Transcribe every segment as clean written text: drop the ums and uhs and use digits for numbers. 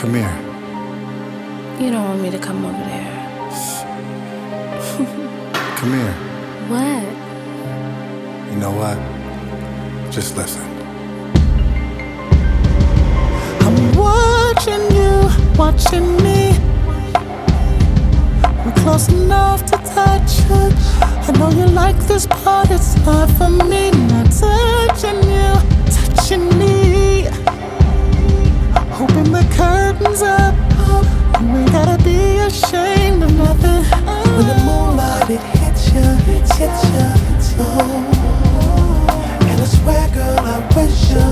Come here. You don't want me to come over there. Come here. What? You know what? Just listen. I'm watching you, watching me. We're close enough to touch. I know you like this part, it's hard for me. Not touching you, touching me. Open the curtains up. You ain't gotta be ashamed of nothing. When the moonlight it hits ya, oh. And I swear, girl, I wish ya.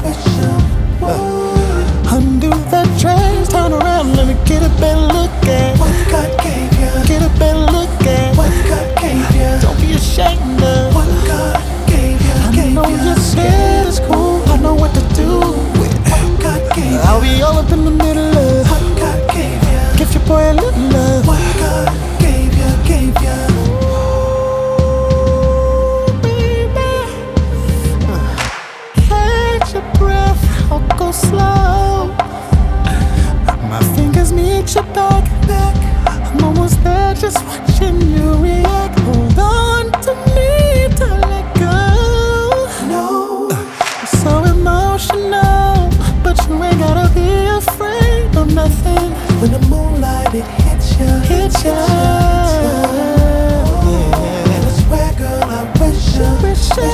Undo that dress, turn around, let me get a better look at what God gave ya. Get a better look at what God gave ya. Don't be ashamed of what God gave ya. I know you're scared, it's cool. I know what to do with what God gave ya. I'll be all up in the middle of what God gave ya. Give your boy a little love. What God gave ya. Ooh, baby. Catch your breath, I'll go slow. My fingers meet your back. I'm almost there, just watching you react. Hold on to me to let go. No, you're so emotional, but you ain't gotta be afraid of nothing. When the moonlight it hits ya, yeah. And I swear, girl, I wish ya.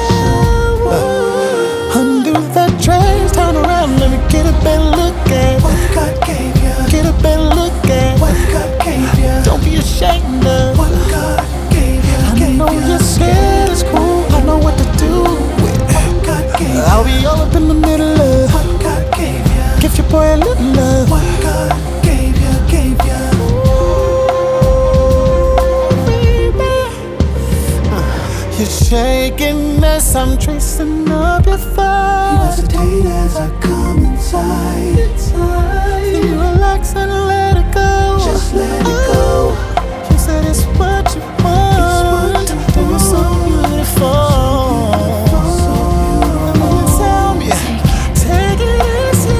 Undo that dress, turn around, let me get a better look at what God gave ya. Get a better look at what God gave ya. Don't be ashamed of what God gave ya. I know you're scared, it's cool. I know what to do with what God gave ya. I'll be all up in the middle of what God gave ya. Give your boy a little love. What God gave ya. Ooh, baby. You're shaking as I'm tracing up your thighs. You hesitate as I come inside. You relax and let it go. Just let it go. You said it's what you want. And you're so beautiful. Tell me, take it easy.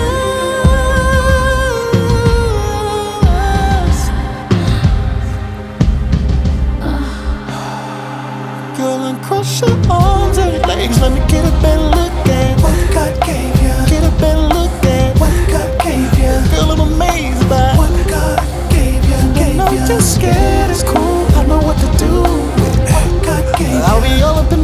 Girl, uncross your arms and your legs. Let me get a better look at what God gave ya. Get a better look at what God gave ya. Girl, I'm amazed by what God gave ya. I know you're scared, it's cool. I know what to do with what God gave ya. I'll be all up in